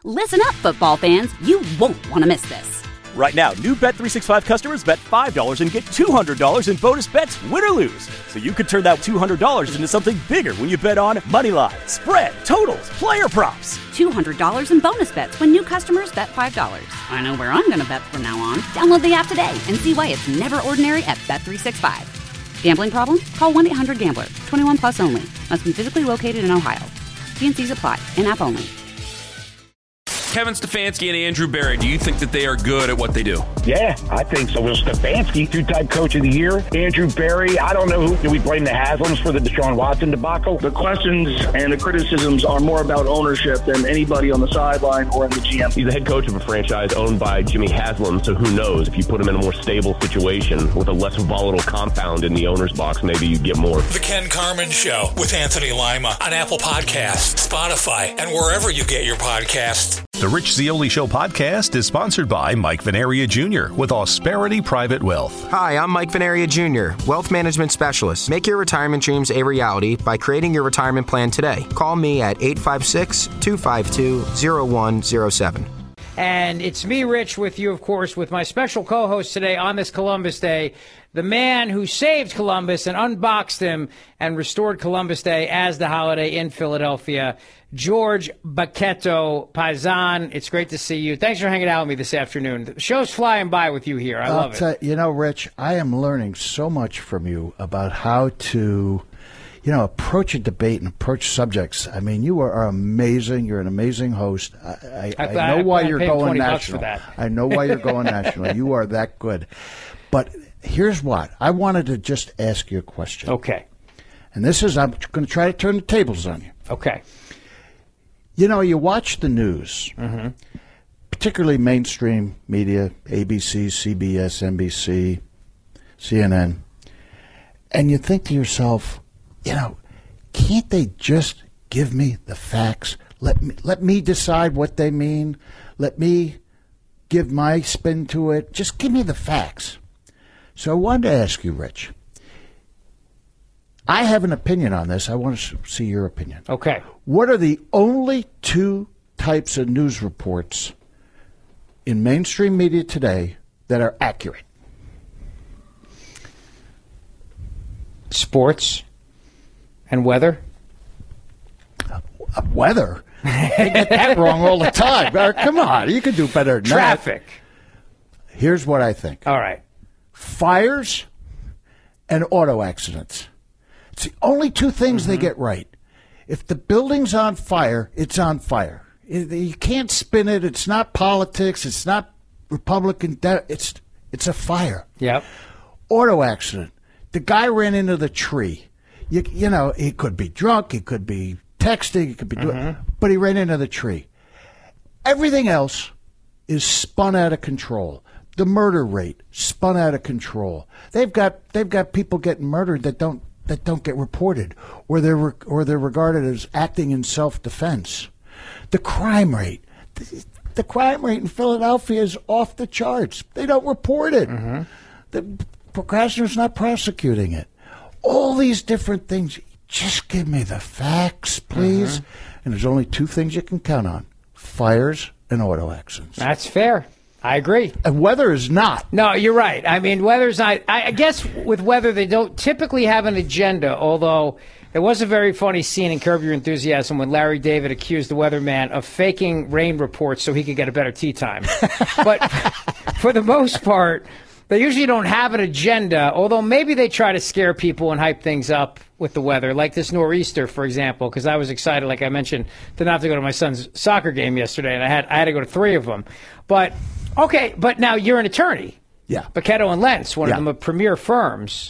Listen up, football fans. You won't want to miss this. Right now, new Bet365 customers bet $5 and get $200 in bonus bets, win or lose. So you could turn that $200 into something bigger when you bet on moneyline, spread, totals, player props. $200 in bonus bets when new customers bet $5. I know where I'm going to bet from now on. Download the app today and see why it's never ordinary at Bet365. Gambling problem? Call 1-800-GAMBLER. 21 plus only. Must be physically located in Ohio. T&Cs apply. In-app only. Kevin Stefanski and Andrew Berry, do you think that they are good at what they do? Yeah, I think so. Well, Stefanski, two-time coach of the year. Andrew Berry, I don't know who. Do we blame the Haslams for the Deshaun Watson debacle? The questions and the criticisms are more about ownership than anybody on the sideline or in the GM. He's the head coach of a franchise owned by Jimmy Haslam, so who knows? If you put him in a more stable situation with a less volatile compound in the owner's box, maybe you get more. The Ken Carman Show with Anthony Lima on Apple Podcasts, Spotify, and wherever you get your podcasts. The Rich Zeoli Show podcast is sponsored by Mike Venaria Jr. with Ausperity Private Wealth. Hi, I'm Mike Venaria Jr., Wealth Management Specialist. Make your retirement dreams a reality by creating your retirement plan today. Call me at 856-252-0107. And it's me, Rich, with you, of course, with my special co-host today on this Columbus Day, the man who saved Columbus and unboxed him and restored Columbus Day as the holiday in Philadelphia, George Bacchetto Paisan. It's great to see you. Thanks for hanging out with me this afternoon. The show's flying by with you here. I love it. You know, Rich, I am learning so much from you about how to, approach a debate and approach subjects. I mean, you are amazing. You're an amazing host. I know why you're going national. I know why you're going national. You are that good. But here's what. I wanted to just ask you a question. Okay. And this is, I'm going to try to turn the tables on you. Okay. You watch the news, particularly mainstream media, ABC, CBS, NBC, CNN, and you think to yourself, can't they just give me the facts? Let me decide what they mean. Let me give my spin to it. Just give me the facts. So I wanted to ask you, Rich. I have an opinion on this. I want to see your opinion. Okay. What are the only two types of news reports in mainstream media today that are accurate? Sports and weather. Weather? They get that wrong all the time. Come on, you can do better than Traffic. that. Here's what I think. All right. Fires and auto accidents. It's the only two things they get right. If the building's on fire, it's on fire. You can't spin it. It's not politics. It's not Republican. It's a fire. Yep. Auto accident. The guy ran into the tree. He could be drunk. He could be texting. He could be doing, but he ran into the tree. Everything else is spun out of control. The murder rate spun out of control. They've got people getting murdered that don't get reported, or they're regarded as acting in self-defense. The crime rate. The crime rate in Philadelphia is off the charts. They don't report it. The procrastinator's not prosecuting it. All these different things. Just give me the facts, please. And there's only two things you can count on: fires and auto accidents. That's fair. I agree. And weather is not. No, you're right. I mean, weather's not. I guess with weather, they don't typically have an agenda, although it was a very funny scene in Curb Your Enthusiasm when Larry David accused the weatherman of faking rain reports so he could get a better tea time. But for the most part, they usually don't have an agenda, although maybe they try to scare people and hype things up with the weather, like this nor'easter, for example, because I was excited, like I mentioned, to not have to go to my son's soccer game yesterday, and I had to go to 3 of them. But okay, but now you're an attorney. Yeah. Bacchetto and Lentz, one of the premier firms.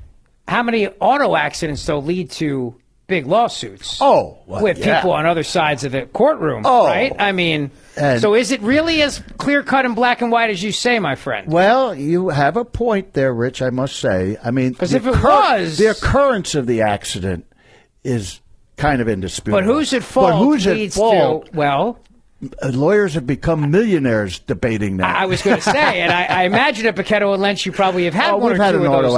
How many auto accidents, though, lead to big lawsuits? With people on other sides of the courtroom, right? I mean, so is it really as clear-cut and black and white as you say, my friend? Well, you have a point there, Rich, I must say. I mean, because if it was... The occurrence of the accident is kind of indisputable. But who's at fault? But who's at fault? Well... Lawyers have become millionaires debating that. I was going to say, and I imagine at Bacchetto and Lentz, you probably have had one or two of those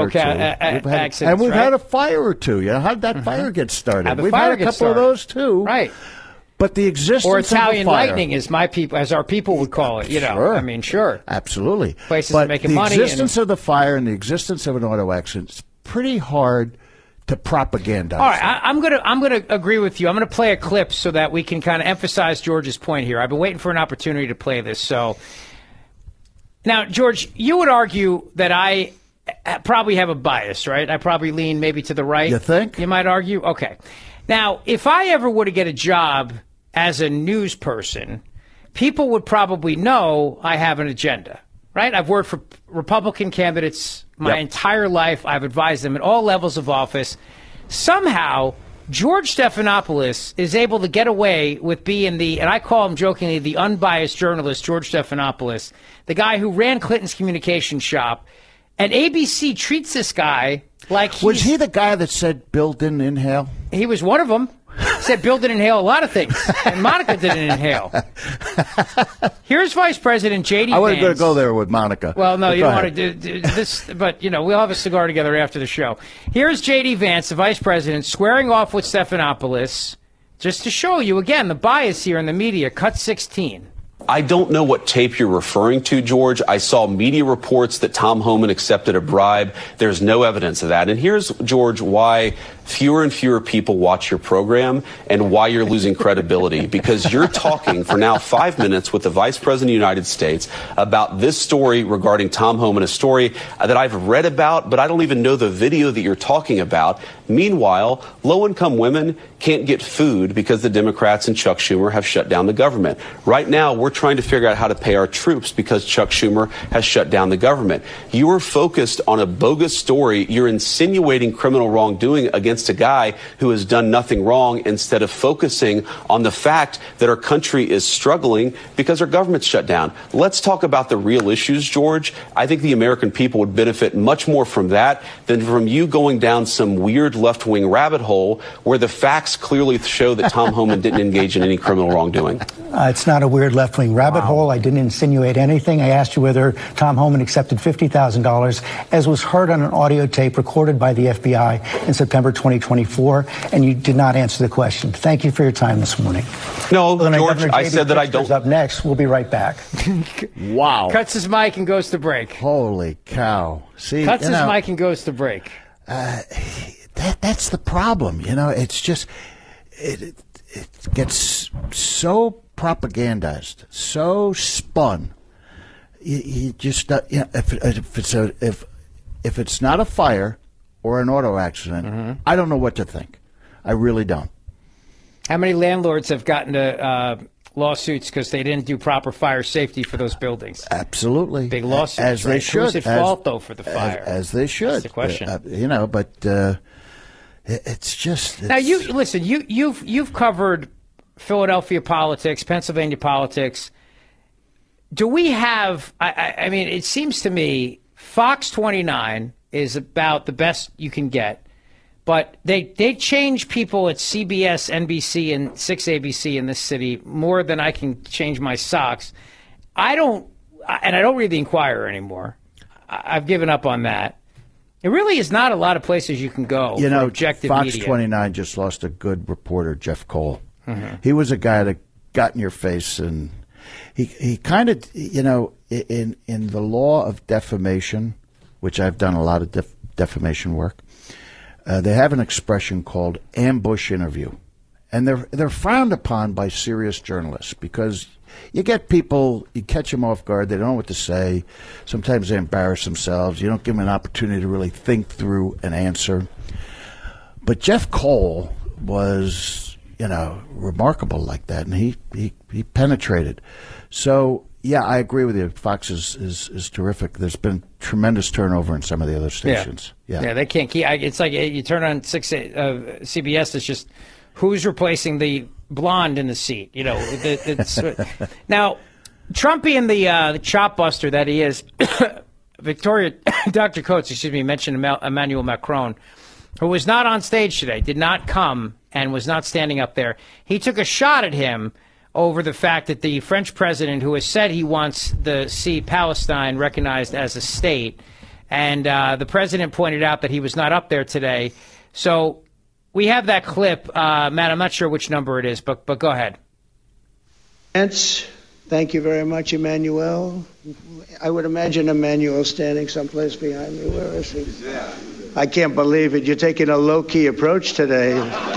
accidents. And we've had a fire or two. How did that fire get started? We've had a couple of those, too. Right. But the existence or of Italian the fire, lightning, as our people would call it. Sure. I mean, sure, absolutely. Places but making money. The existence of the fire and the existence of an auto accident is pretty hard to propagandize. All right, I'm gonna agree with you. I'm gonna play a clip so that we can kind of emphasize George's point here. I've been waiting for an opportunity to play this. So now, George, you would argue that I probably have a bias, right? I probably lean maybe to the right. You think? You might argue. Okay. Now, if I ever were to get a job as a news person, people would probably know I have an agenda, right? I've worked for Republican candidates my entire life. I've advised them at all levels of office. Somehow, George Stephanopoulos is able to get away with being and I call him jokingly, the unbiased journalist, George Stephanopoulos, the guy who ran Clinton's communication shop. And ABC treats this guy like Was he the guy that said Bill didn't inhale? He was one of them. Said Bill didn't inhale a lot of things, and Monica didn't inhale. Here's Vice President J.D. Vance. I wasn't going to go there with Monica. Well, no, you don't want to do this, but, we'll have a cigar together after the show. Here's J.D. Vance, the Vice President, squaring off with Stephanopoulos, just to show you, again, the bias here in the media. Cut 16. I don't know what tape you're referring to, George. I saw media reports that Tom Homan accepted a bribe. There's no evidence of that. And here's, George, why fewer and fewer people watch your program and why you're losing credibility. Because you're talking for now 5 minutes with the Vice President of the United States about this story regarding Tom Homan, a story that I've read about, but I don't even know the video that you're talking about. Meanwhile, low-income women can't get food because the Democrats and Chuck Schumer have shut down the government. Right now, we're trying to figure out how to pay our troops because Chuck Schumer has shut down the government. You are focused on a bogus story. You're insinuating criminal wrongdoing against a guy who has done nothing wrong instead of focusing on the fact that our country is struggling because our government's shut down. Let's talk about the real issues, George. I think the American people would benefit much more from that than from you going down some weird left-wing rabbit hole where the facts clearly show that Tom Homan didn't engage in any criminal wrongdoing. It's not a weird left-wing rabbit hole. I didn't insinuate anything. I asked you whether Tom Homan accepted $50,000, as was heard on an audio tape recorded by the FBI in September 2024, and you did not answer the question. Thank you for your time this morning. No, George, I said that I don't. Up next, we'll be right back. Wow. Cuts his mic and goes to break. Holy cow. See, Cuts his mic and goes to break. That's the problem. It's just, it gets so propagandized, so spun. You just, if it's not a fire or an auto accident, I don't know what to think. I really don't. How many landlords have gotten to lawsuits because they didn't do proper fire safety for those buildings? Absolutely. Big lawsuits. As they should. Who's at fault, though, for the fire? As they should. That's the question. But it's just... Now, you've covered Philadelphia politics, Pennsylvania politics. Do we have... I mean, it seems to me Fox 29 is about the best you can get. But they change people at CBS, NBC, and 6 ABC in this city more than I can change my socks. I don't read the Inquirer anymore. I've given up on that. It really is not a lot of places you can go for objective Fox media. 29 just lost a good reporter, Jeff Cole. He was a guy that got in your face, and he kind of, in the law of defamation, which I've done a lot of defamation work, they have an expression called ambush interview, and they're frowned upon by serious journalists because you get people, you catch them off guard, they don't know what to say. Sometimes they embarrass themselves. You don't give them an opportunity to really think through an answer. But Jeff Cole was, remarkable like that, and he penetrated. So, yeah, I agree with you. Fox is terrific. There's been tremendous turnover in some of the other stations. Yeah, they can't keep. It's like you turn on CBS. It's just who's replacing the blonde in the seat. Now, Trump being the chop buster that he is, Dr. Coates, mentioned Emmanuel Macron, who was not on stage today, did not come and was not standing up there. He took a shot at him over the fact that the French president, who has said he wants to see Palestine recognized as a state, and the president pointed out that he was not up there today. So we have that clip. Matt, I'm not sure which number it is, but go ahead. Thank you very much, Emmanuel. I would imagine Emmanuel standing someplace behind me. Where is he? I can't believe it. You're taking a low-key approach today.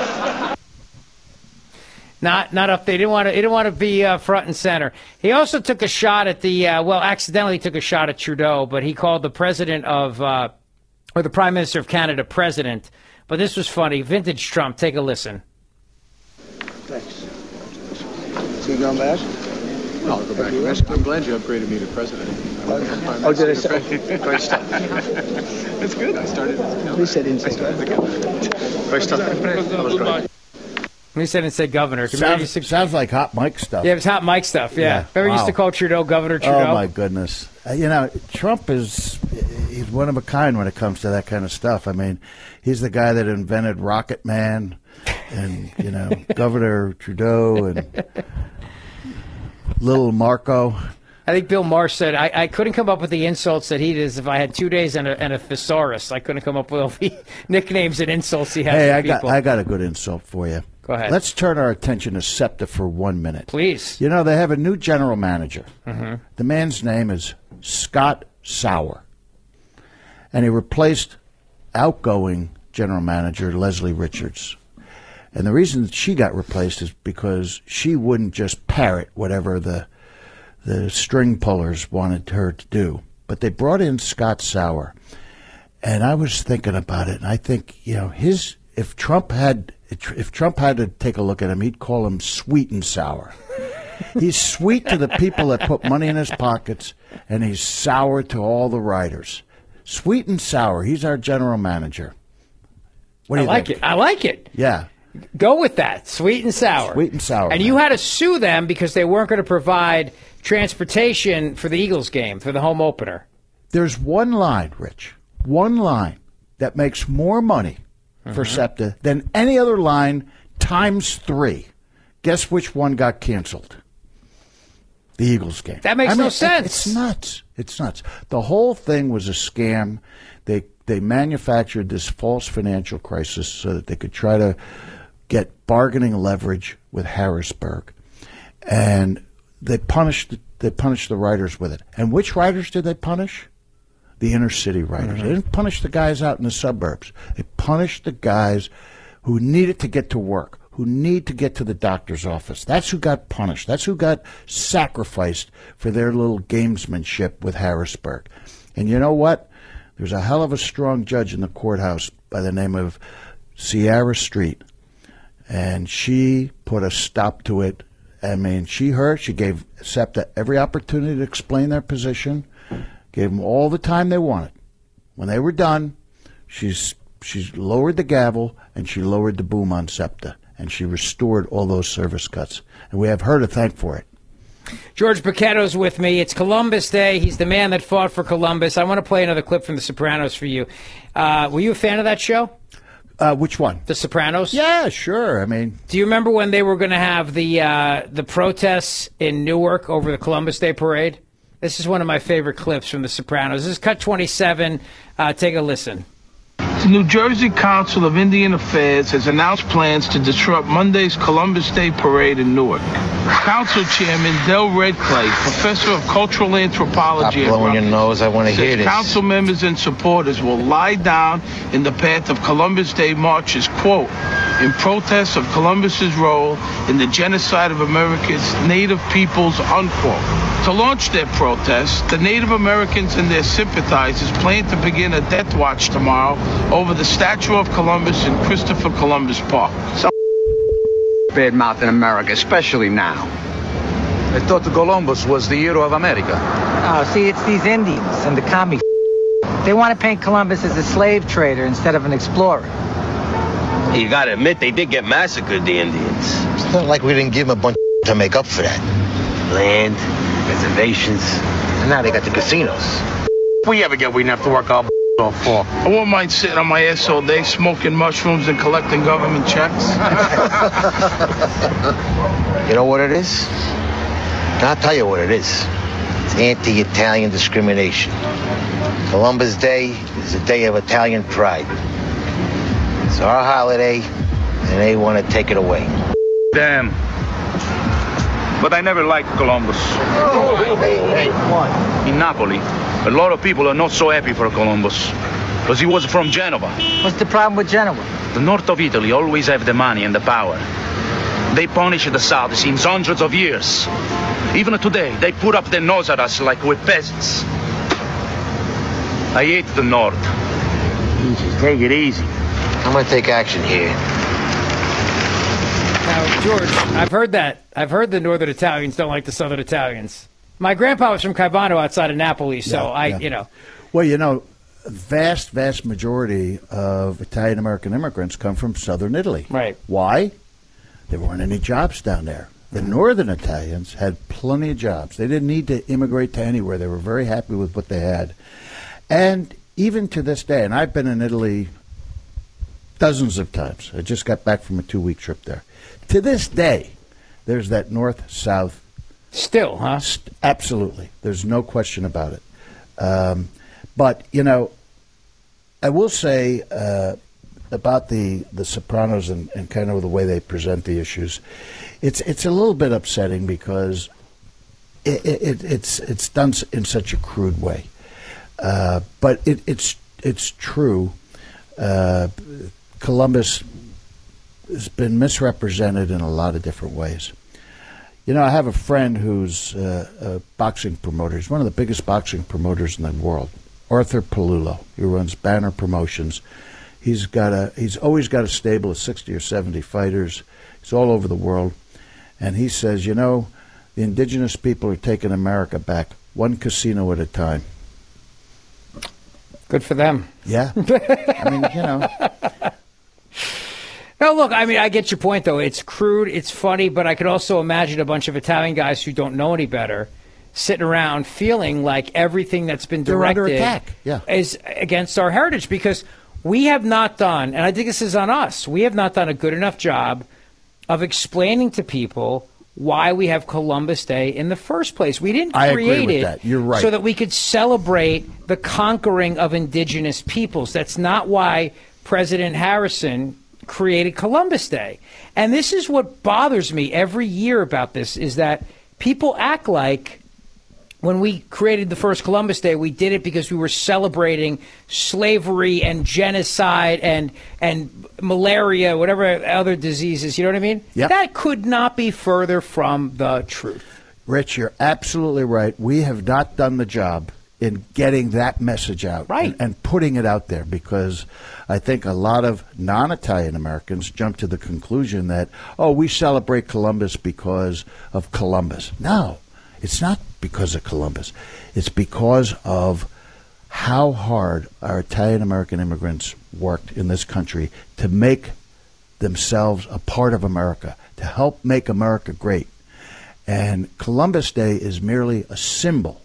Not up there. He didn't want to be front and center. He also took a shot at accidentally took a shot at Trudeau, but he called the president of, or the Prime Minister of Canada president. But this was funny. Vintage Trump. Take a listen. Thanks. Is he going back? No, I'll go back. I'm glad you upgraded me to president. Did I say? Great stuff. It's good. I started. He said inside. Great stuff. That was great. He said and said governor. Sounds like hot mic stuff. Yeah, it was hot mic stuff, yeah. Remember used to call Trudeau Governor Trudeau? Oh, my goodness. Trump he's one of a kind when it comes to that kind of stuff. I mean, he's the guy that invented Rocket Man and, Governor Trudeau and Little Marco. I think Bill Maher said, I couldn't come up with the insults that he does if I had 2 days and a thesaurus. I couldn't come up with all the nicknames and insults he has for people. I got a good insult for you. Go ahead. Let's turn our attention to SEPTA for 1 minute. Please. They have a new general manager. Mm-hmm. The man's name is Scott Sauer. And he replaced outgoing general manager Leslie Richards. And the reason that she got replaced is because she wouldn't just parrot whatever the string pullers wanted her to do. But they brought in Scott Sauer. And I was thinking about it, and I think, if Trump had to take a look at him, he'd call him sweet and sour. He's sweet to the people that put money in his pockets, and he's sour to all the writers. Sweet and sour. He's our general manager. What do you think? I like it. Yeah. Go with that. Sweet and sour. Sweet and sour. And you had to sue them because they weren't going to provide transportation for the Eagles game, for the home opener. There's one line, Rich, one line that makes more money for SEPTA than any other line times 3. Guess which one got canceled? The Eagles game. That makes no sense. It's nuts. It's nuts. The whole thing was a scam. They manufactured this false financial crisis so that they could try to get bargaining leverage with Harrisburg. And they punished the writers with it. And which writers did they punish? The inner city writers. They didn't punish the guys out in the suburbs. They punished the guys who needed to get to work, who need to get to the doctor's office. That's who got punished. That's who got sacrificed for their little gamesmanship with Harrisburg. And you know what? There's a hell of a strong judge in the courthouse by the name of Sierra Street. And she put a stop to it. I mean, she gave SEPTA every opportunity to explain their position. Gave them all the time they wanted. When they were done, she's lowered the gavel and she lowered the boom on SEPTA, and she restored all those service cuts. And we have her to thank for it. George Paquetto's with me. It's Columbus Day. He's the man that fought for Columbus. I want to play another clip from The Sopranos for you. Were you a fan of that show? Which one? The Sopranos? Yeah, sure. I mean, do you remember when they were going to have the protests in Newark over the Columbus Day parade? This is one of my favorite clips from The Sopranos. This is cut 27. Take a listen. The New Jersey Council of Indian Affairs has announced plans to disrupt Monday's Columbus Day parade in Newark. Council Chairman Del Redclay, professor of cultural anthropology, stop blowing your nose. I want to hear this. Council members and supporters will lie down in the path of Columbus Day marches, quote, in protest of Columbus's role in the genocide of America's native peoples, unquote. To launch their protest, the Native Americans and their sympathizers plan to begin a death watch tomorrow over the statue of Columbus in Christopher Columbus Park. So bad mouth in America, especially now. I thought the Columbus was the hero of America. Oh, see, it's these Indians and the commie. They want to paint Columbus as a slave trader instead of an explorer. You gotta admit, they did get massacred, the Indians. It's not like we didn't give them a bunch to make up for that. Land, reservations, and now they got the casinos. We ever get we didn't have to work our off for? I won't mind sitting on my ass all day, smoking mushrooms and collecting government checks. You know what it is? I'll tell you what it is. It's anti-Italian discrimination. Columbus Day is a day of Italian pride. It's our holiday, and they want to take it away. Damn. but I never liked Columbus. In Napoli, a lot of people are not so happy for Columbus, because he was from Genova. What's the problem with Genoa? The north of Italy always have the money and the power. They punish the south since hundreds of years. Even today, they put up their nose at us like we're peasants. I hate the north. Easy, take it easy. I'm going to take action here. Now, George, I've heard that. I've heard the northern Italians don't like the southern Italians. My grandpa was from Caivano outside of Napoli, so Well, you know, vast majority of Italian-American immigrants come from southern Italy. Right. Why? There weren't any jobs down there. The northern Italians had plenty of jobs. They didn't need to immigrate to anywhere. They were very happy with what they had. And even to this day, and I've been in Italy dozens of times. I just got back from a 2-week trip there. To this day, there's that north-south. Still, huh? Absolutely. There's no question about it. But, you know, I will say about the Sopranos and kind of the way they present the issues, it's a little bit upsetting because it's done in such a crude way. But it's true. Columbus has been misrepresented in a lot of different ways. You know, I have a friend who's a boxing promoter. He's one of the biggest boxing promoters in the world, Arthur Palullo. He runs Banner Promotions. He's always got a stable of 60 or 70 fighters. He's all over the world. And he says, you know, the indigenous people are taking America back one casino at a time. Good for them. Yeah. I mean, you know. No, look, I mean, I get your point, though. It's crude, it's funny, but I could also imagine a bunch of Italian guys who don't know any better sitting around feeling like everything that's been directed under attack. Yeah. Is against our heritage, because we have not done, and I think this is on us, we have not done a good enough job of explaining to people why we have Columbus Day in the first place. We didn't create it You're right. so that we could celebrate the conquering of indigenous peoples. That's not why President Harrison created Columbus Day. And this is what bothers me every year about this, is that people act like when we created the first Columbus Day, we did it because we were celebrating slavery and genocide and malaria, whatever other diseases, you know what I mean? Yep. That could not be further from the truth. Rich, you're absolutely right. We have not done the job in getting that message out, right, and putting it out there, because I think a lot of non-Italian Americans jump to the conclusion that, oh, we celebrate Columbus because of Columbus. No, it's not because of Columbus. It's because of how hard our Italian American immigrants worked in this country to make themselves a part of America, to help make America great. And Columbus Day is merely a symbol,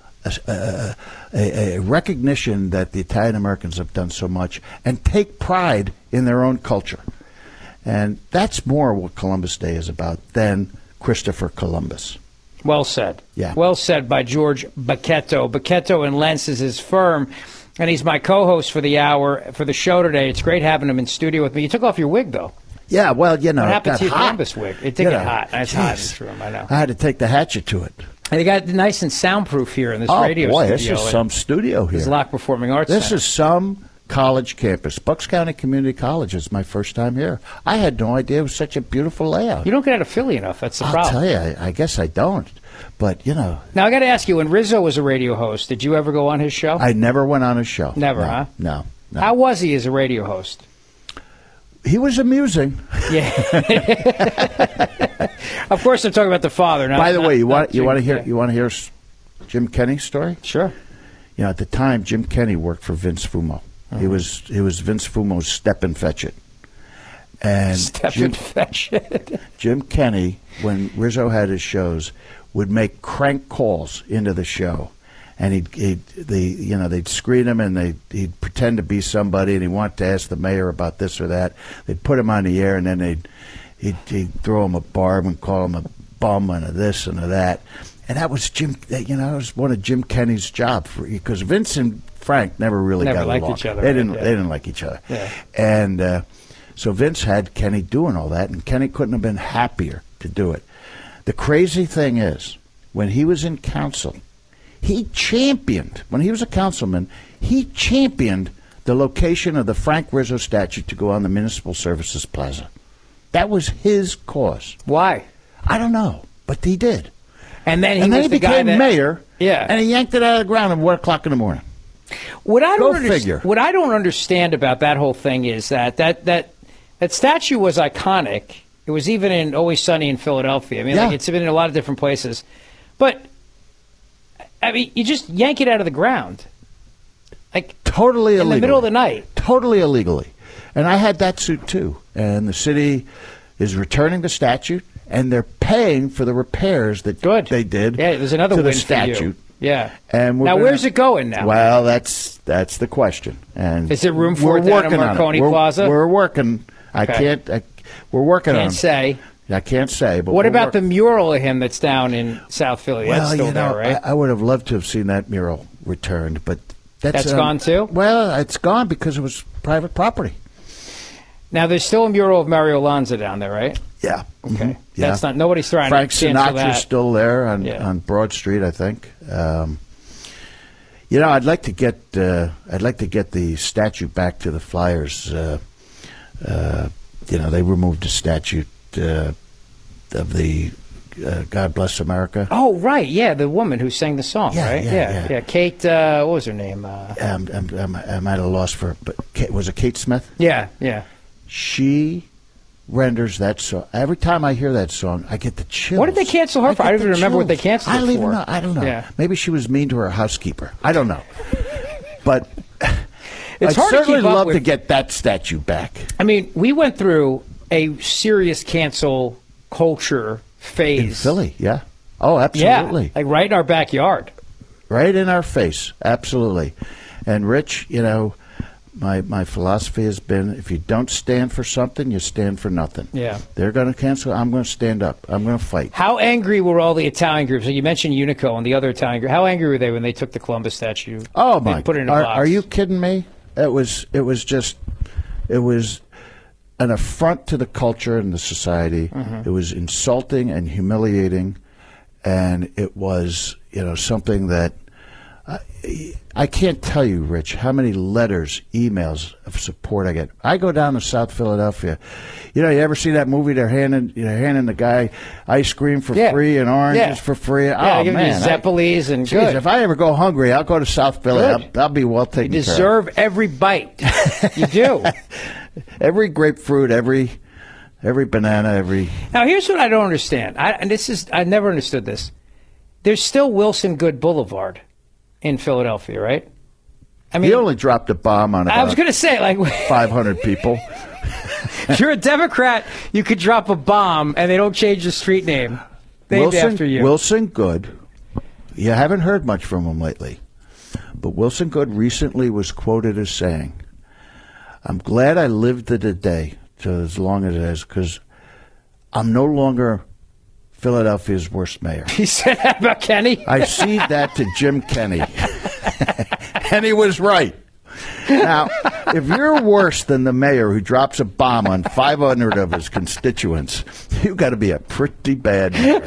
a recognition that the Italian Americans have done so much and take pride in their own culture. And that's more what Columbus Day is about than Christopher Columbus. Well said. Yeah. Well said by George Bacchetto. Bacchetto and Lentz is his firm, and he's my co-host for the hour, for the show today. It's great having him in studio with me. You took off your wig, though. Yeah, well, you know, what happened it got to your hot. Columbus wig? It did get hot. It's hot in this room, I know. I had to take the hatchet to it. And they got it nice and soundproof here in this radio boy, studio. this is some studio here. This is Locke Performing Arts This Center. is some college campus. Bucks County Community College is my first time here. I had no idea it was such a beautiful layout. You don't get out of Philly enough. That's the I'll problem. tell you, I guess I don't. But, you know. Now, I got to ask you, when Rizzo was a radio host, did you ever go on his show? I never went on his show. Never, No, huh? No. How was he as a radio host? He was amusing. Yeah. Of course, I'm talking about the father. By the way, you want to hear hear Jim Kenny's story? Sure. You know, at the time, Jim Kenny worked for Vince Fumo. He was Vince Fumo's Step and Fetch It. And Fetch It. Jim Kenny, when Rizzo had his shows, would make crank calls into the show, and they'd screen him, and he'd pretend to be somebody, and he wanted to ask the mayor about this or that. They'd put him on the air, and then he'd throw him a barb and call him a bum and a this and a that. And that was that was one of Jim Kenny's job, because Vince and Frank never got liked along. each other. They didn't like each other. Yeah. And so Vince had Kenny doing all that, and Kenny couldn't have been happier to do it. The crazy thing is, when he was in council, when he was a councilman, he championed the location of the Frank Rizzo statue to go on the Municipal Services Plaza. That was his cause. Why? I don't know, but he did. And then he became mayor. Yeah. And he yanked it out of the ground at 1 o'clock in the morning. What I don't figure. What I don't understand about that whole thing is that statue was iconic. It was even in Always Sunny in Philadelphia. I mean, like, it's been in a lot of different places. But, I mean, you just yank it out of the ground. Like, totally illegally. In the middle of the night. Totally illegally. And I had that suit, too. And the city is returning the statue, and they're paying for the repairs that they did there's another to win the statue. For you. Yeah. And now, where's it going now? Well, that's the question. And is there room for it down in Marconi Plaza? We're working. We're working on it. Can't say. I can't say. But what about the mural of him that's down in South Philly? Well, that's still there, right? I would have loved to have seen that mural returned, but that's gone too? Well, it's gone because it was private property. Now, there's still a mural of Mario Lanza down there, right? Yeah. Okay. Mm-hmm. Yeah. That's not. Nobody's trying Frank to cancel that. Sinatra's still there on Broad Street, I think. I'd like to get the statue back to the Flyers. They removed the statue of the God Bless America. Oh, right. Yeah, the woman who sang the song, right? Yeah. Kate, what was her name? I'm at a loss for it, but was it Kate Smith? Yeah. She renders that song. Every time I hear that song, I get the chills. What did they cancel her for? I don't even remember what they canceled her for. I don't know. Yeah. Maybe she was mean to her housekeeper. I don't know. But it's I'd hard certainly to keep up love with. to get that statue back. I mean, we went through a serious cancel culture phase. In Philly, yeah. Oh, absolutely. Yeah, like right in our backyard. Right in our face, absolutely. And Rich, my philosophy has been, if you don't stand for something, you stand for nothing. Yeah. They're going to cancel. I'm going to stand up. I'm going to fight. How angry were all the Italian groups? So you mentioned Unico and the other Italian group. How angry were they when they took the Columbus statue? Oh, my. Put it in a box? Are you kidding me? It was an affront to the culture and the society. Mm-hmm. It was insulting and humiliating. And it was, something that I can't tell you, Rich, how many letters, emails of support I get. I go down to South Philadelphia. You ever see that movie? They're handing the guy ice cream for free and oranges for free. Yeah, oh give man, you Zeppelis and geez, if I ever go hungry, I'll go to South Philly. I'll be well taken care of. You deserve every bite. You do. Every grapefruit, every banana, every. Now here's what I don't understand. I never understood this. There's still Wilson Good Boulevard in Philadelphia, right? I mean, he only dropped a bomb on about I was going to say, 500 people. If you're a Democrat, you could drop a bomb and they don't change the street name. Named after you. Wilson Good. You haven't heard much from him lately. But Wilson Good recently was quoted as saying, I'm glad I lived the day to as long as it is, because I'm no longer Philadelphia's worst mayor. He said that about Kenny? I cede that to Jim Kenney. And he was right. Now, if you're worse than the mayor who drops a bomb on 500 of his constituents, you've got to be a pretty bad mayor.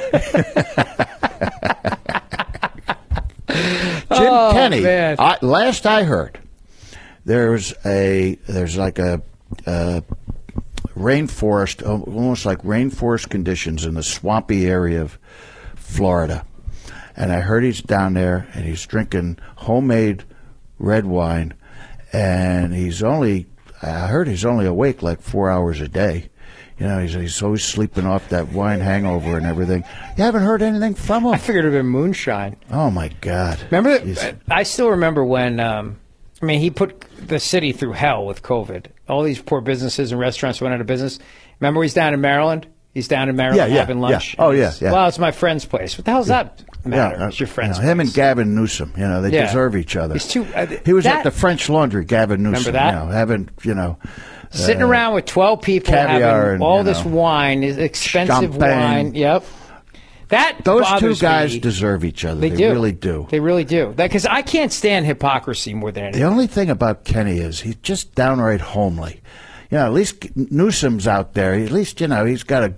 Jim Kenney, last I heard, there's like a rainforest, almost like rainforest conditions in the swampy area of Florida. And I heard he's down there and he's drinking homemade red wine, and I heard he's only awake like 4 hours a day. He's always sleeping off that wine hangover and everything. You haven't heard anything from him? I figured it would have been moonshine. Oh, my God. Remember, I still remember when, he put the city through hell with COVID. All these poor businesses and restaurants went out of business. Remember he's down in Maryland? He's down in Maryland having lunch. Yeah. Oh, yeah. Well, it's my friend's place. What the hell's that matter? It's your friend's place. Him and Gavin Newsom, they deserve each other. He was at the French Laundry, Gavin Newsom. Remember that? Having, sitting around with 12 people having all this wine, expensive champagne. wine. Yep. Those two guys deserve each other. They really do. They really do. Because I can't stand hypocrisy more than anything. The only thing about Kenny is he's just downright homely. At least Newsom's out there. At least, he's got a good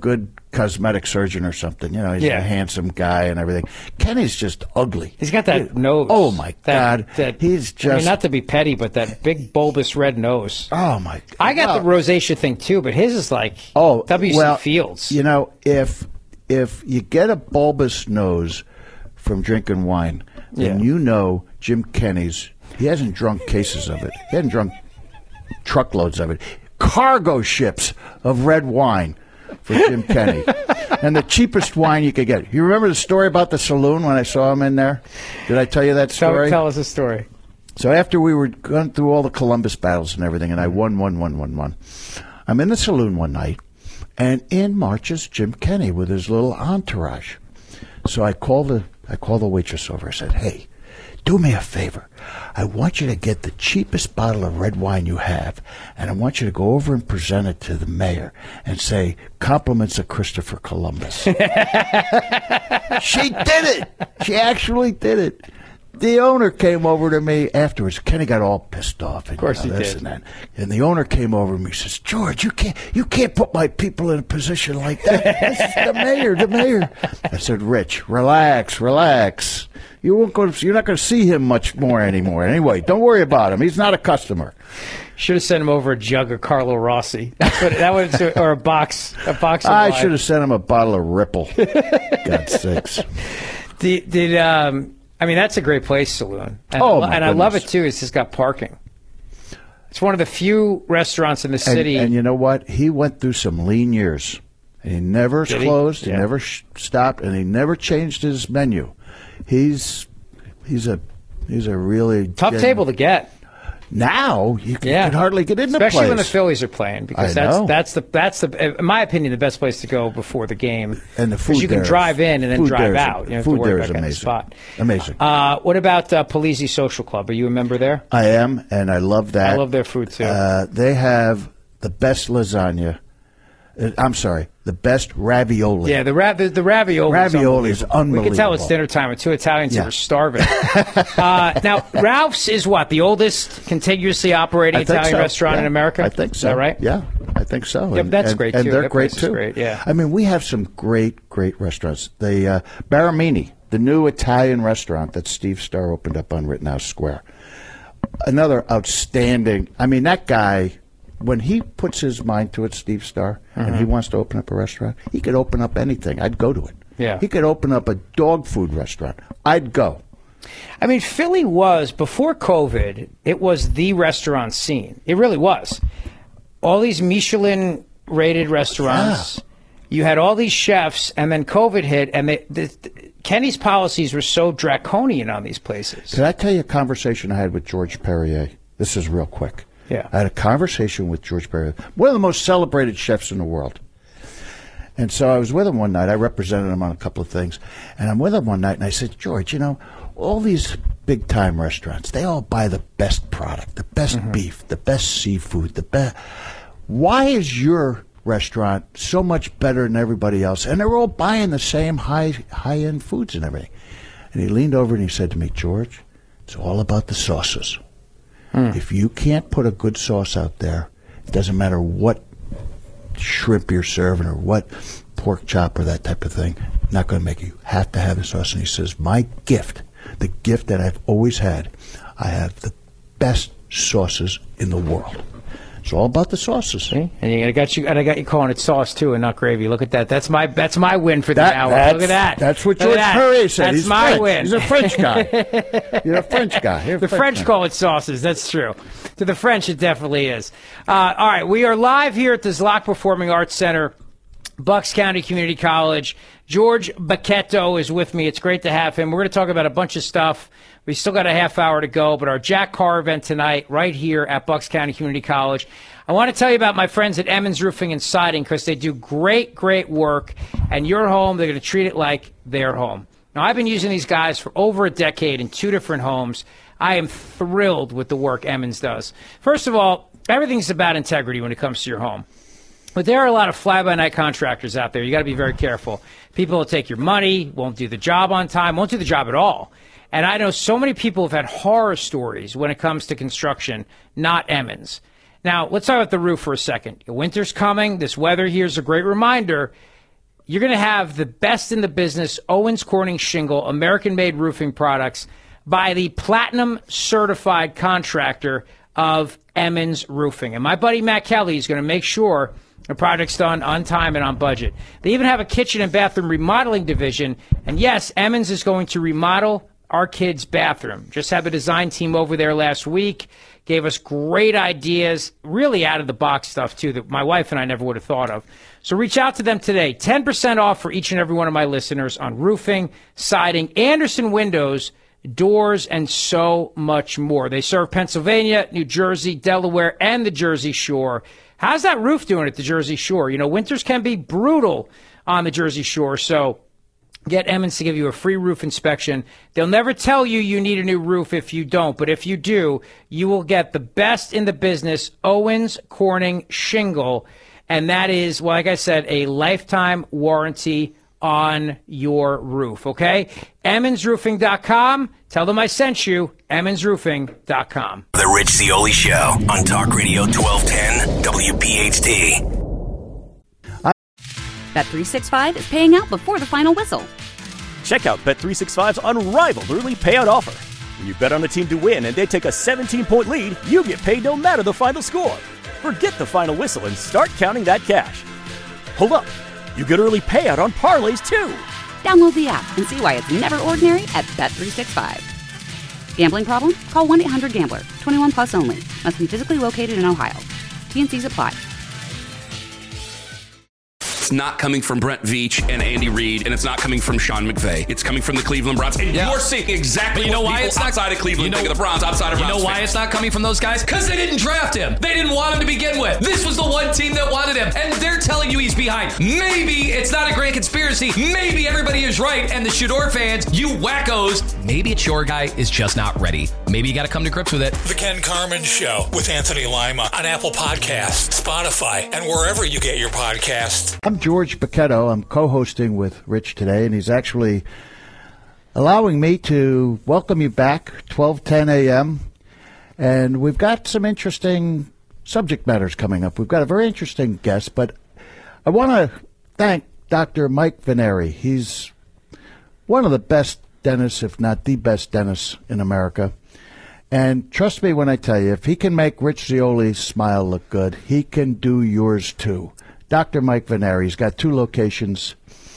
cosmetic surgeon or something. You know, he's a handsome guy and everything. Kenny's just ugly. He's got that nose. Oh, my God. He's just... I mean, not to be petty, but that big bulbous red nose. Oh, my God. I got the rosacea thing, too, but his is like W.C. Fields. You know, if you get a bulbous nose from drinking wine, then you know Jim Kenny's... He hasn't drunk cases of it. He hasn't drunk truckloads of it. Cargo ships of red wine for Jim Kenny. And the cheapest wine you could get. You remember the story about the saloon when I saw him in there? Did I tell you that story? Tell us the story. So after we were going through all the Columbus battles and everything, and I won. I'm in the saloon one night, and in marches Jim Kenny with his little entourage. So I called the waitress over. I said, "Hey, do me a favor. I want you to get the cheapest bottle of red wine you have, and I want you to go over and present it to the mayor and say, compliments of Christopher Columbus." She did it. She actually did it. The owner came over to me afterwards. Kenny got all pissed off. And, of course he this did. And that. And the owner came over to me and says, "George, you can't put my people in a position like that. This is the mayor. I said, "Rich, relax. You're not going to see him much more anymore. Anyway, don't worry about him. He's not a customer." Should have sent him over a jug of Carlo Rossi. Or a box of wine. I should have sent him a bottle of Ripple. God's sakes. I mean, that's a great place, Saloon. And I love it, too. It's just got parking. It's one of the few restaurants in the city. And you know what? He went through some lean years. He never closed. He never stopped. And he never changed his menu. He's a really tough table to get. Now you can hardly get in the place, especially when the Phillies are playing, because that's the in my opinion, the best place to go before the game. And the food you can drive in and then drive out. You don't have to worry about amazing. The spot. Amazing. What about Polizzi Social Club? Are you a member there? I am, and I love that. I love their food too. They have the best lasagna. I'm sorry, the best ravioli. Yeah, the ravioli. Ravioli is unbelievable. We can tell it's dinner time with two Italians who are starving. Now, Ralph's is what? The oldest contiguously operating Italian restaurant in America? I think so. Is that right? Yeah, I think so. Yeah, that's great, too. And they're that great, place too. Is great, yeah. I mean, we have some great restaurants. The Baramini, the new Italian restaurant that Steve Starr opened up on Rittenhouse Square. Another outstanding, I mean, that guy... When he puts his mind to it, Steve Starr, and he wants to open up a restaurant, he could open up anything. I'd go to it. Yeah. He could open up a dog food restaurant. I'd go. I mean, Philly was, before COVID, it was the restaurant scene. It really was. All these Michelin-rated restaurants. Yeah. You had all these chefs, and then COVID hit, and Kenny's policies were so draconian on these places. Can I tell you a conversation I had with George Perrier? This is real quick. Yeah. I had a conversation with George Perrier, one of the most celebrated chefs in the world. And so I was with him one night. I represented him on a couple of things. And I'm with him one night, and I said, "George, you know, all these big-time restaurants, they all buy the best product, the best beef, the best seafood, the best. Why is your restaurant so much better than everybody else? And they're all buying the same high-end foods and everything." And he leaned over and he said to me, "George, it's all about the sauces. If you can't put a good sauce out there, it doesn't matter what shrimp you're serving or what pork chop or that type of thing, not going to make it. You have to have the sauce." And he says, "My gift, the gift that I've always had, I have the best sauces in the world." It's all about the sauces. See? And I got you calling it sauce too, and not gravy. Look at that. That's my win for the hour. Look at that. That's what George Perrier said. That's my win. He's a French guy. You're a French guy. The French call it sauces. That's true. To the French, it definitely is. All right, we are live here at the Zlock Performing Arts Center, Bucks County Community College. George Bacchetto is with me. It's great to have him. We're going to talk about a bunch of stuff. We still got a half hour to go, but our Jack Carr event tonight right here at Bucks County Community College. I want to tell you about my friends at Emmons Roofing and Siding because they do great work. And your home, they're going to treat it like their home. Now, I've been using these guys for over a decade in 2 different homes. I am thrilled with the work Emmons does. First of all, everything's about integrity when it comes to your home. But there are a lot of fly-by-night contractors out there. You got to be very careful. People will take your money, won't do the job on time, won't do the job at all. And I know so many people have had horror stories when it comes to construction, not Emmons. Now, let's talk about the roof for a second. Winter's coming. This weather here is a great reminder. you're going to have the best in the business, Owens Corning Shingle, American-made roofing products by the platinum certified contractor of Emmons Roofing. And my buddy Matt Kelly is going to make sure the project's done on time and on budget. They even have a kitchen and bathroom remodeling division. And yes, Emmons is going to remodel our kids' bathroom. Just had the design team over there last week. Gave us great ideas, really out-of-the-box stuff, too, that my wife and I never would have thought of. So reach out to them today. 10% off for each and every one of my listeners on roofing, siding, Anderson windows, doors, and so much more. They serve Pennsylvania, New Jersey, Delaware, and the Jersey Shore. How's that roof doing at the Jersey Shore? You know, winters can be brutal on the Jersey Shore, so get Emmons to give you a free roof inspection. They'll never tell you you need a new roof if you don't, but if you do, you will get the best in the business, Owens Corning Shingle, and that is, well, like I said, a lifetime warranty on your roof, okay? EmmonsRoofing.com. Tell them I sent you, EmmonsRoofing.com. The Rich Zeoli Show on Talk Radio 1210 WPHT. Bet365 is paying out before the final whistle. Check out Bet365's unrivaled early payout offer. When you bet on a team to win and they take a 17-point lead, you get paid no matter the final score. Forget the final whistle and start counting that cash. Hold up. You get early payout on parlays, too. Download the app and see why it's never ordinary at Bet365. Gambling problem? Call 1-800-GAMBLER. 21 plus only. Must be physically located in Ohio. T&Cs apply. It's not coming from Brent Veach and Andy Reid, and it's not coming from Sean McVay. It's coming from the Cleveland Browns. And you're seeing exactly you know what why people it's not, outside of Cleveland think of the Browns, outside of Browns. You know why fans. it's not coming from those guys? Because they didn't draft him. They didn't want him to begin with. This was the one team that wanted him, and they're telling you he's behind. Maybe it's not a grand conspiracy. Maybe everybody is right, and the Shador fans, you wackos, maybe it's your guy is just not ready. Maybe you got to come to grips with it. The Ken Carman Show with Anthony Lima on Apple Podcasts, Spotify, and wherever you get your podcasts. I'm George Paquetto. I'm co-hosting with Rich today, and he's actually allowing me to welcome you back, 12:10 a.m., and we've got some interesting subject matters coming up. We've got a very interesting guest, but I want to thank Dr. Mike Venneri. He's one of the best dentists, if not the best dentist in America. And trust me when I tell you, if he can make Rich Zeoli's smile look good, he can do yours too. Dr. Mike Venneri. He's got 2 locations.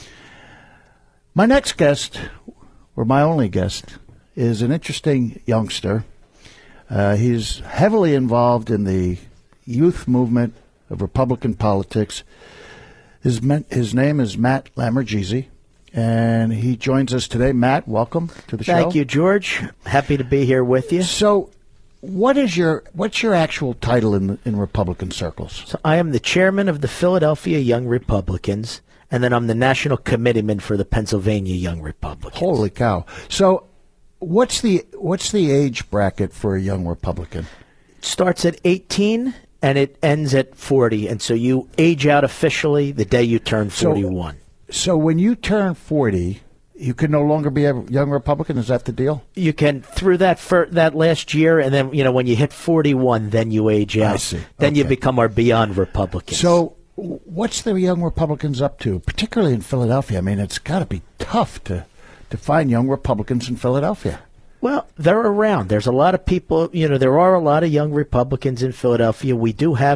My next guest, or my only guest, is an interesting youngster. He's heavily involved in the youth movement of Republican politics. His name is Matt Lamorgese, and he joins us today. Matt, welcome to the show. Thank you, George. Happy to be here with you. So, what's your actual title in Republican circles? So I am the chairman of the Philadelphia Young Republicans, and then I'm the national committeeman for the Pennsylvania Young Republicans. Holy cow! So, what's the age bracket for a young Republican? It starts at 18 and it ends at 40, and so you age out officially the day you turn 41. So when you turn 40. You can no longer be a young Republican? Is that the deal? You can, through that last year, and then, when you hit 41, then you age out. I see. Then you become our beyond Republicans. So what's the young Republicans up to, particularly in Philadelphia? I mean, it's got to be tough to find young Republicans in Philadelphia. Well, they're around. There's a lot of people, there are a lot of young Republicans in Philadelphia. We do have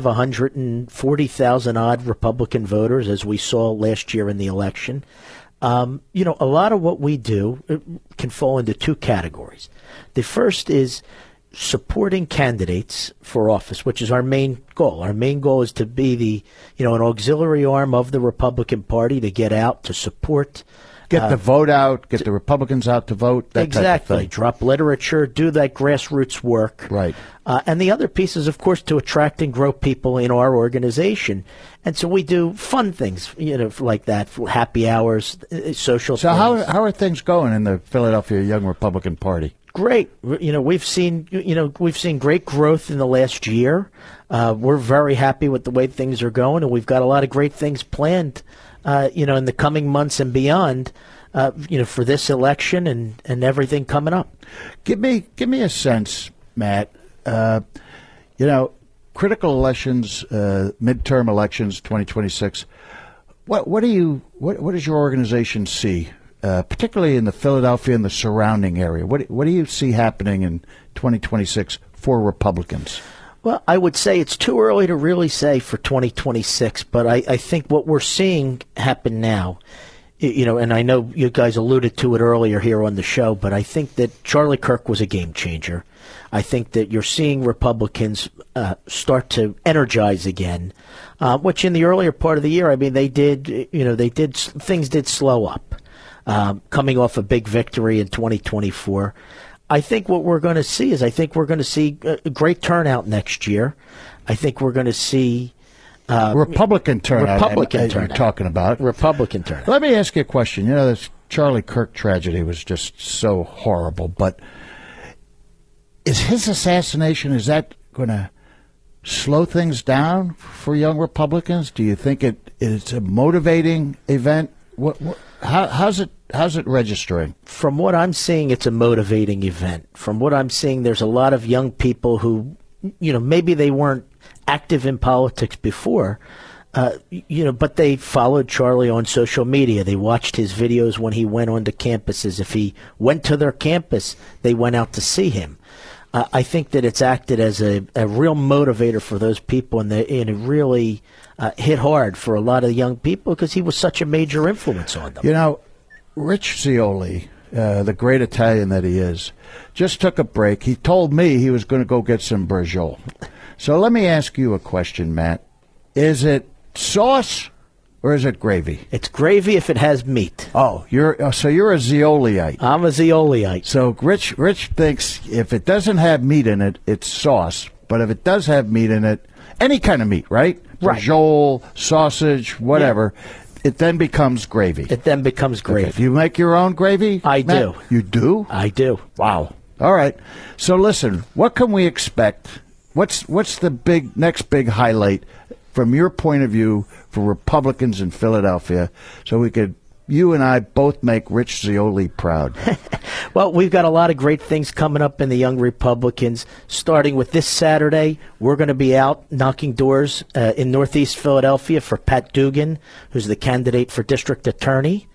140,000-odd Republican voters, as we saw last year in the election. A lot of what we do can fall into 2 categories. The first is supporting candidates for office, which is our main goal. Our main goal is to be an auxiliary arm of the Republican Party, to get out, to support. Get the vote out, get the Republicans out to vote, that exactly. type of thing. Drop literature, do that grassroots work. Right. And the other piece is, of course, to attract and grow people in our organization. And so we do fun things, like that, happy hours, social So things. how are things going in the Philadelphia Young Republican Party? Great. We've seen great growth in the last year. We're very happy with the way things are going, and we've got a lot of great things planned, in the coming months and beyond, for this election and everything coming up. Give me a sense, Matt. Critical elections, midterm elections, 2026. What does your organization see, particularly in the Philadelphia and the surrounding area? What do you see happening in 2026 for Republicans? Well, I would say it's too early to really say for 2026, but I think what we're seeing happen now, and I know you guys alluded to it earlier here on the show, but I think that Charlie Kirk was a game changer. I think that you're seeing Republicans start to energize again, which in the earlier part of the year, I mean, things did slow up, coming off a big victory in 2024. I think what we're going to see is a great turnout next year. I think we're going to see Republican turnout. You're talking about Republican turnout. Let me ask you a question. This Charlie Kirk tragedy was just so horrible, but is his assassination, is that going to slow things down for young Republicans? Do you think it's a motivating event? How's it registering? From what I'm seeing, it's a motivating event. From what I'm seeing, there's a lot of young people who, maybe they weren't active in politics before, but they followed Charlie on social media. They watched his videos when he went onto campuses. If he went to their campus, they went out to see him. I think that it's acted as a real motivator for those people, and it really hit hard for a lot of young people because he was such a major influence on them. Rich Zeoli, the great Italian that he is, just took a break. He told me he was going to go get some Brajol. So let me ask you a question, Matt. Is it sauce or is it gravy? It's gravy if it has meat. Oh, you're a Zeoliite. I'm a Zeoliite. So Rich thinks if it doesn't have meat in it, it's sauce. But if it does have meat in it, any kind of meat, right? Right. Brajol, sausage, whatever. Yeah. It then becomes gravy. Okay. Do you make your own gravy? I Matt? do. You do? I do. Wow. All right. So listen, what can we expect? What's the next big highlight from your point of view for Republicans in Philadelphia, so you and I both make Rich Zeoli proud? Well, we've got a lot of great things coming up in the Young Republicans. Starting with this Saturday, we're going to be out knocking doors in Northeast Philadelphia for Pat Dugan, who's the candidate for district attorney.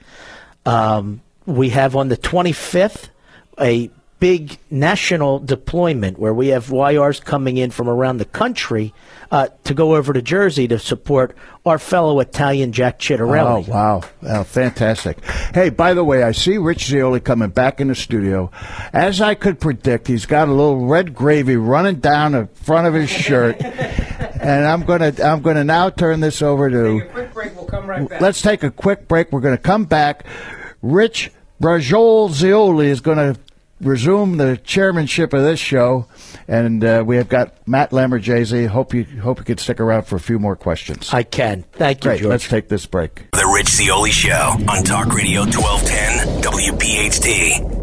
We have on the 25th a big national deployment where we have YRs coming in from around the country to go over to Jersey to support our fellow Italian Jack Chittarelli. Oh, wow. Oh, fantastic. Hey, by the way, I see Rich Zeoli coming back in the studio. As I could predict, he's got a little red gravy running down the front of his shirt. And I'm gonna now turn this over to... Take a quick break. We'll come right back. Let's take a quick break. We're going to come back. Rich Brajol Zeoli is going to resume the chairmanship of this show, and we have got Matt Lamorgese. Hope you could stick around for a few more questions. I can. Thank you, Great. George. Let's take this break. The Rich Zeoli Show on Talk Radio 1210 WPHT.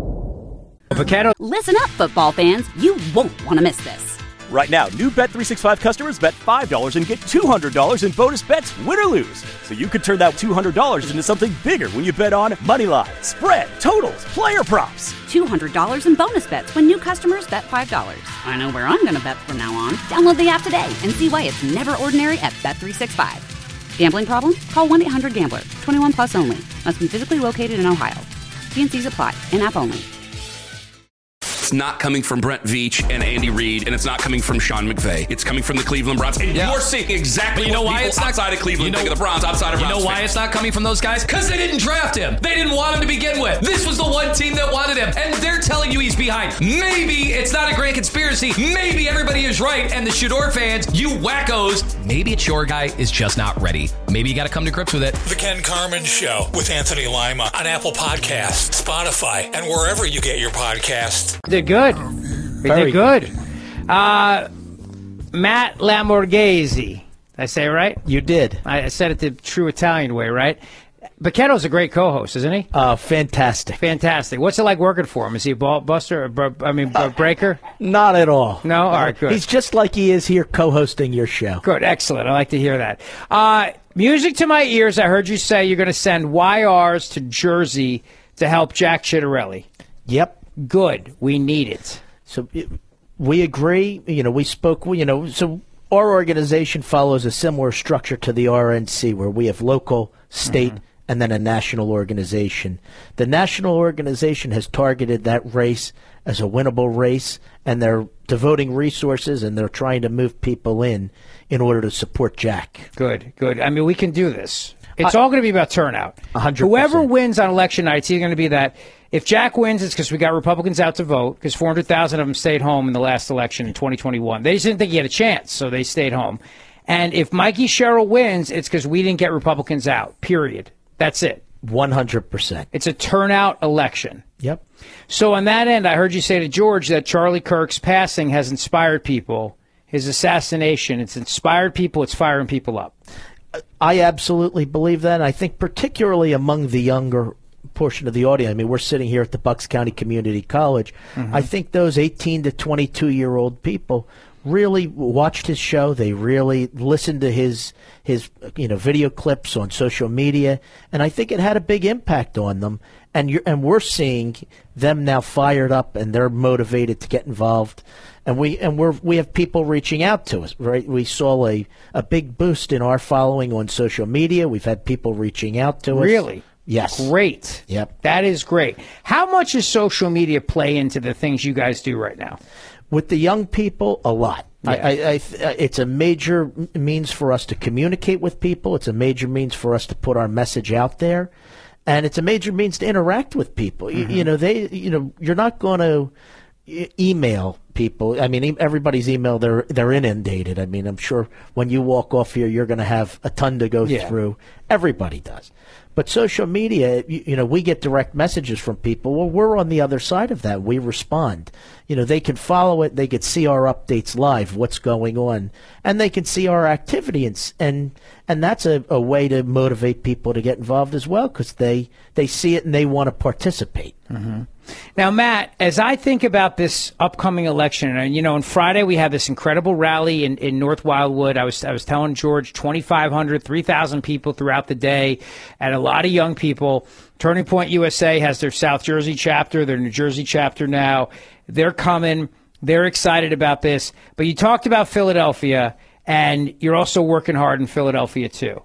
Listen up, football fans. You won't want to miss this. Right now, new Bet365 customers bet $5 and get $200 in bonus bets, win or lose. So you could turn that $200 into something bigger when you bet on Moneyline, spread, totals, player props. $200 in bonus bets when new customers bet $5. I know where I'm going to bet from now on. Download the app today and see why it's never ordinary at Bet365. Gambling problem? Call 1-800-GAMBLER. 21 plus only. Must be physically located in Ohio. T&Cs apply. In-app only. It's not coming from Brent Veach and Andy Reid, and it's not coming from Sean McVay. It's coming from the Cleveland Browns. And you're seeing exactly what people outside of Cleveland think of the Browns, outside of Browns. You know why it's not coming from those guys? Because they didn't draft him. They didn't want him to begin with. This was the one team that wanted him, and they're telling you he's behind. Maybe it's not a grand conspiracy. Maybe everybody is right, and the Shador fans, you wackos, maybe it's your guy is just not ready. Maybe you got to come to grips with it. The Ken Carman Show with Anthony Lima on Apple Podcasts, Spotify, and wherever you get your podcasts. They're good. They're good. Matt Lamorgese. Did I say it right? You did. I said it the true Italian way, right? Bacchetto's a great co-host, isn't he? Fantastic. Fantastic. What's it like working for him? Is he a ball buster? A breaker? Not at all. No? All right, good. He's just like he is here co-hosting your show. Good. Excellent. I like to hear that. Music to my ears, I heard you say you're going to send YRs to Jersey to help Jack Chittarelli. Yep. Good. We need it. So we agree. We spoke, so our organization follows a similar structure to the RNC where we have local state, and then a national organization. The national organization has targeted that race as a winnable race, and they're devoting resources and they're trying to move people in order to support Jack. Good. I mean, we can do this. It's all going to be about turnout. 100%. Whoever wins on election night, it's either going to be that if Jack wins, it's because we got Republicans out to vote, because 400,000 of them stayed home in the last election in 2021. They just didn't think he had a chance, so they stayed home. And if Mikey Sherrill wins, it's because we didn't get Republicans out, period. That's it. 100%. It's a turnout election. Yep. So on that end, I heard you say to George that Charlie Kirk's passing has inspired people. His assassination, it's inspired people, it's firing people up. I absolutely believe that. I think particularly among the younger portion of the audience. I mean, we're sitting here at the Bucks County Community College. I think those 18 to 22-year-old people really watched his show. They really listened to his video clips on social media, and I think it had a big impact on them. And we're seeing them now fired up, and they're motivated to get involved. And we have people reaching out to us. Right, we saw a big boost in our following on social media. We've had people reaching out to us. Really? Yes. Great. Yep. That is great. How much does social media play into the things you guys do right now? With the young people, a lot. Yeah. It's a major means for us to communicate with people. It's a major means for us to put our message out there, and it's a major means to interact with people. You're not going to email people. I mean, everybody's email, they're inundated. I mean, I'm sure when you walk off here, you're going to have a ton to go through. Everybody does. But social media, we get direct messages from people. Well, we're on the other side of that. We respond. They can follow it. They can see our updates live, what's going on, and they can see our activity. And that's a way to motivate people to get involved as well, because they see it and they want to participate. Now, Matt, as I think about this upcoming election, and on Friday we had this incredible rally in North Wildwood. I was telling George, 2,500, 3,000 people throughout the day, and a lot of young people. Turning Point USA has their South Jersey chapter, their New Jersey chapter now. They're coming. They're excited about this. But you talked about Philadelphia, and you're also working hard in Philadelphia too.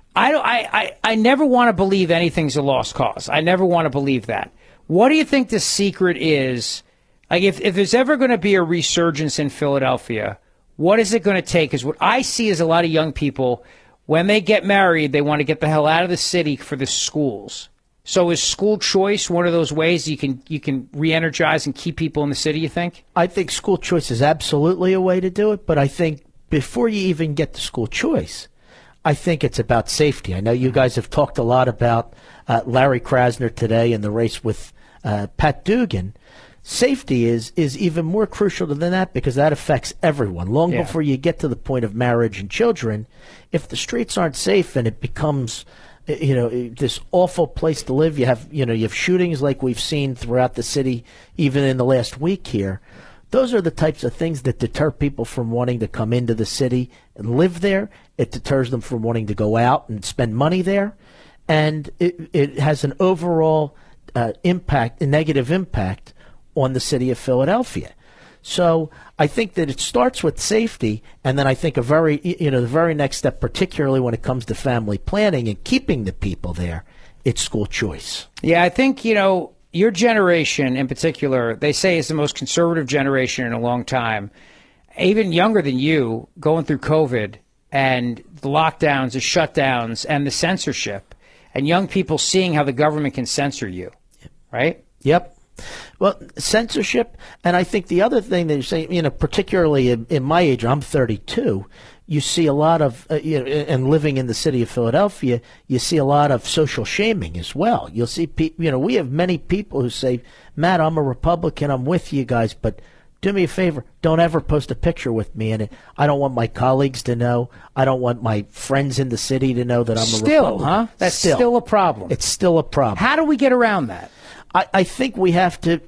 I never want to believe anything's a lost cause. I never want to believe that. What do you think the secret is? Like, if there's ever going to be a resurgence in Philadelphia, what is it going to take? Because what I see is a lot of young people, when they get married, they want to get the hell out of the city for the schools. So is school choice one of those ways you can re-energize and keep people in the city, you think? I think school choice is absolutely a way to do it, but I think before you even get to school choice, I think it's about safety. I know you guys have talked a lot about Larry Krasner today and the race with Pat Dugan. Safety is even more crucial than that, because that affects everyone. Long before you get to the point of marriage and children, if the streets aren't safe and it becomes this awful place to live, you have shootings like we've seen throughout the city, even in the last week here. Those are the types of things that deter people from wanting to come into the city and live there. It deters them from wanting to go out and spend money there. And it has an overall impact, a negative impact on the city of Philadelphia. So I think that it starts with safety, and then I think the very next step, particularly when it comes to family planning and keeping the people there, it's school choice. Yeah, I think, your generation in particular, they say is the most conservative generation in a long time, even younger than you, going through COVID and the lockdowns, the shutdowns, and the censorship, and young people seeing how the government can censor you, right? Yep. Well, censorship, and I think the other thing that you say, particularly in my age, I'm 32, you see a lot of, and living in the city of Philadelphia, you see a lot of social shaming as well. You'll see, we have many people who say, Matt, I'm a Republican, I'm with you guys, but do me a favor, don't ever post a picture with me in it. I don't want my colleagues to know. I don't want my friends in the city to know that I'm a Republican. Huh? That's still a problem. It's still a problem. How do we get around that? I think we have to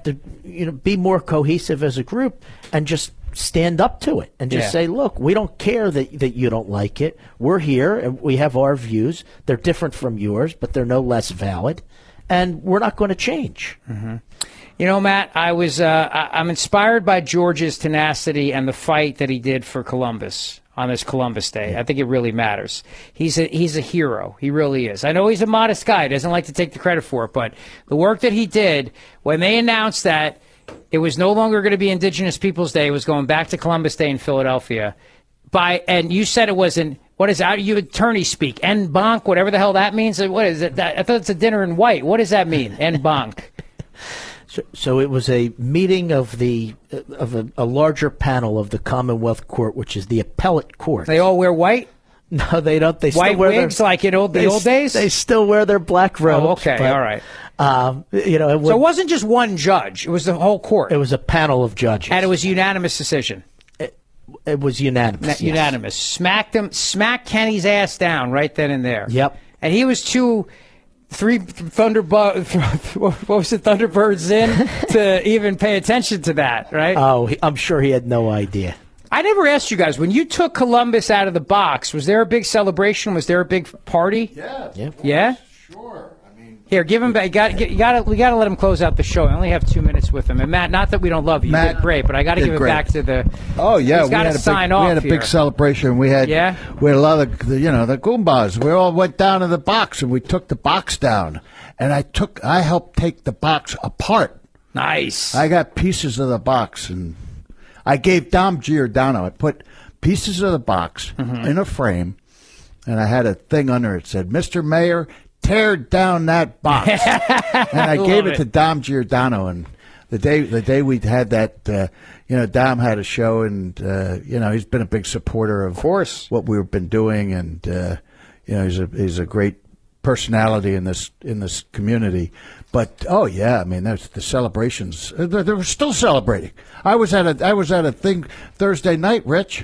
be more cohesive as a group and just stand up to it and just say, look, we don't care that you don't like it. We're here and we have our views. They're different from yours, but they're no less valid, and we're not going to change. Mm-hmm. Matt, I'm inspired by George's tenacity and the fight that he did for Columbus on this Columbus Day. I think it really matters. He's a hero. He really is. I know he's a modest guy. He doesn't like to take the credit for it, but the work that he did when they announced that it was no longer going to be Indigenous Peoples Day, it was going back to Columbus Day in Philadelphia. And you said it wasn't. What is that? You attorney speak. En banc, whatever the hell that means. What is it? I thought it's a dinner in white. What does that mean? En banc. So it was a meeting of a larger panel of the Commonwealth Court, which is the appellate court. They all wear white? No, they don't. They white still wear wigs like in the old days? They still wear their black robes. Oh, okay, but, all right. So it wasn't just one judge. It was the whole court. It was a panel of judges. And it was a unanimous decision. It was unanimous. Yes. Unanimous. Smacked Kenny's ass down right then and there. Yep. And he was 3 Thunderbirds in to even pay attention to that, right? Oh, I'm sure he had no idea. I never asked you guys, when you took Columbus out of the box, was there a big celebration? Was there a big party? Yeah. Yeah? Sure. Here, give him back. We got to let him close out the show. I only have 2 minutes with him. And Matt, not that we don't love you, you did great, but I got to give it back to the. Oh yeah, he's got to sign off. We had a big celebration. We had a lot of the Goombas. We all went down to the box and we took the box down, and I helped take the box apart. Nice. I got pieces of the box, and I gave Dom Giordano. I put pieces of the box in a frame, and I had a thing under it that said, "Mr. Mayor, tear down that box." And I gave it to Dom Giordano. And the day we had that, Dom had a show, and he's been a big supporter of what we've been doing, and he's a great personality in this community. But there's the celebrations. They were still celebrating. I was at a thing Thursday night, Rich.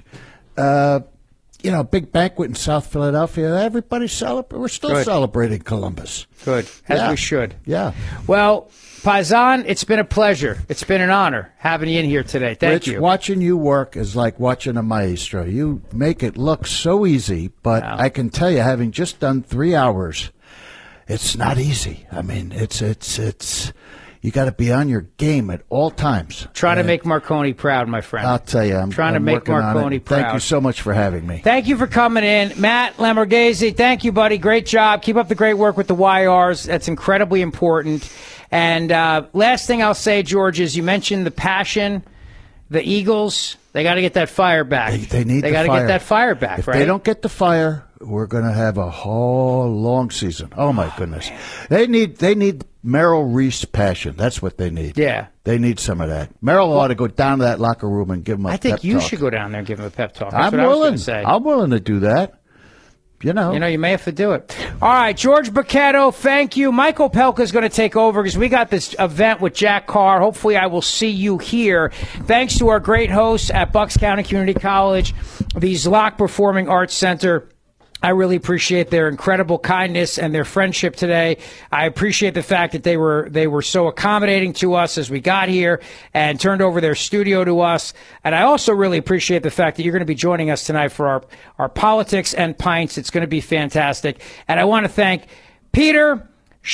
Big banquet in South Philadelphia. Everybody's celebrating. We're still celebrating Columbus. Good. As we should. Yeah. Well, Paisan, it's been a pleasure. It's been an honor having you in here today. Thank you. Watching you work is like watching a maestro. You make it look so easy, but I can tell you, having just done 3 hours, it's not easy. I mean, it's you got to be on your game at all times. Trying to make Marconi proud, my friend. I'll tell you, I'm trying to make Marconi proud. Thank you so much for having me. Thank you for coming in. Matt Lamorghese, thank you, buddy. Great job. Keep up the great work with the YRs. That's incredibly important. And last thing I'll say, George, is you mentioned the passion, the Eagles. They got to get that fire back. They need the fire. They got to get that fire back, right? If they don't get the fire, we're going to have a whole long season. Oh, my goodness. They need Merrill Reese passion. That's what they need. Yeah. They need some of that. Merrill ought to go down to that locker room and give them a pep talk. I think you should go down there and give them a pep talk. That's what I was going to say. I'm willing to do that. You may have to do it. All right, George Bachetto, thank you. Michael Pelka is going to take over because we got this event with Jack Carr. Hopefully I will see you here. Thanks to our great hosts at Bucks County Community College, the Zlock Performing Arts Center. I really appreciate their incredible kindness and their friendship today. I appreciate the fact that they were so accommodating to us as we got here and turned over their studio to us. And I also really appreciate the fact that you're going to be joining us tonight for our Politics and Pints. It's going to be fantastic. And I want to thank Peter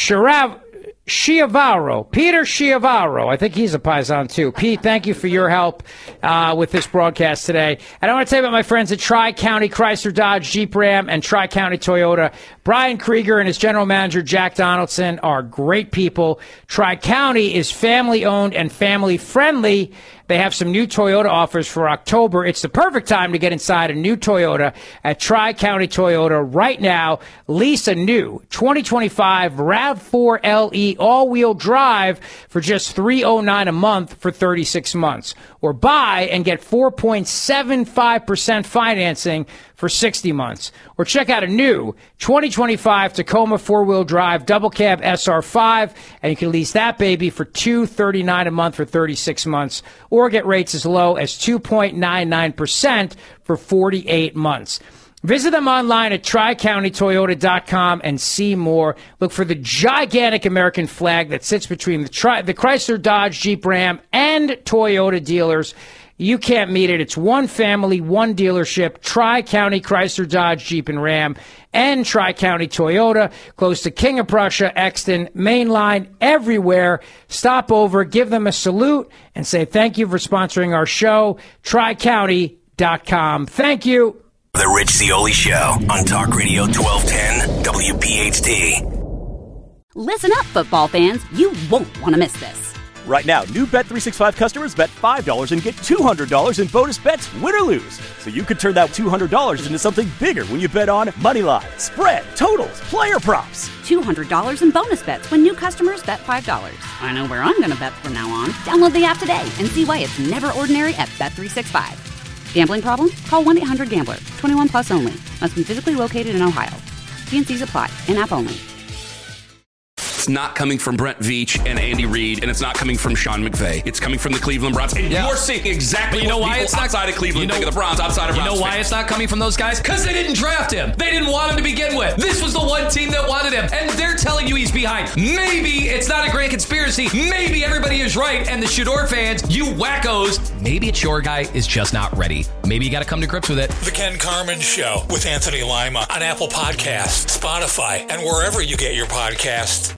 Schiavaro. I think he's a Paisan too. Pete, thank you for your help with this broadcast today. And I want to tell you about my friends at Tri-County Chrysler Dodge Jeep Ram and Tri-County Toyota. Brian Krieger and his general manager, Jack Donaldson, are great people. Tri-County is family-owned and family-friendly. They have some new Toyota offers for October. It's the perfect time to get inside a new Toyota at Tri-County Toyota right now. Lease a new 2025 RAV4 LE all-wheel drive for just $309 a month for 36 months. Or buy and get 4.75% financing for 60 months. Or check out a new 2025 Tacoma four-wheel drive double cab SR5, and you can lease that baby for $239 a month for 36 months, or get rates as low as 2.99% for 48 months. Visit them online at TriCountyToyota.com and see more. Look for the gigantic American flag that sits between the Chrysler, Dodge, Jeep, Ram, and Toyota dealers. You can't meet it. It's one family, one dealership, Tri-County Chrysler, Dodge, Jeep, and Ram, and Tri-County Toyota, close to King of Prussia, Exton, Main Line, everywhere. Stop over, give them a salute, and say thank you for sponsoring our show, TriCounty.com. Thank you. The Rich Zeoli Show on Talk Radio 1210 WPHT. Listen up, football fans. You won't want to miss this. Right now, new Bet365 customers bet $5 and get $200 in bonus bets, win or lose. So you could turn that $200 into something bigger when you bet on money line, spread, totals, player props. $200 in bonus bets when new customers bet $5. I know where I'm going to bet from now on. Download the app today and see why it's never ordinary at Bet365. Gambling problem? Call 1-800-GAMBLER. 21 plus only. Must be physically located in Ohio. T&Cs apply. In-app only. It's not coming from Brent Veach and Andy Reid, and it's not coming from Sean McVay. It's coming from the Cleveland Browns. And you're seeing exactly what people outside of Cleveland think of the Browns, outside of Browns. You know why it's not coming from those guys? Because they didn't draft him. They didn't want him to begin with. This was the one team that wanted him, and they're telling you he's behind. Maybe it's not a grand conspiracy. Maybe everybody is right, and the Shador fans, you wackos, maybe it's your guy is just not ready. Maybe you got to come to grips with it. The Ken Carman Show with Anthony Lima on Apple Podcasts, Spotify, and wherever you get your podcasts.